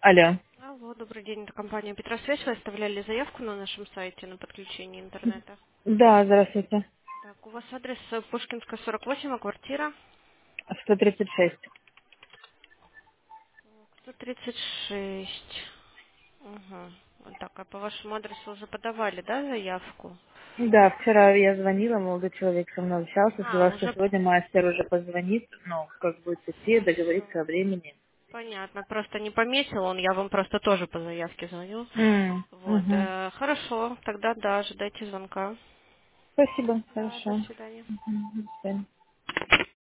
Алло. Алло, добрый день, это компания Петросвязь. Вы оставляли заявку на нашем сайте на подключение интернета. Да, здравствуйте. Так, у вас адрес Пушкинская, 48, а квартира? 136. 136. Угу. Вот так, а по вашему адресу уже подавали, да, заявку? Да, вчера я звонила, молодой человек со мной общался, А, сказал, что уже сегодня мастер уже позвонит, ну, как будет идти, все. договориться о времени. Понятно, просто не пометил он, я вам просто тоже по заявке звоню. Вот, Угу. хорошо, тогда да, ожидайте звонка. Спасибо, Да, до хорошо. свидания. Мгм, до свидания.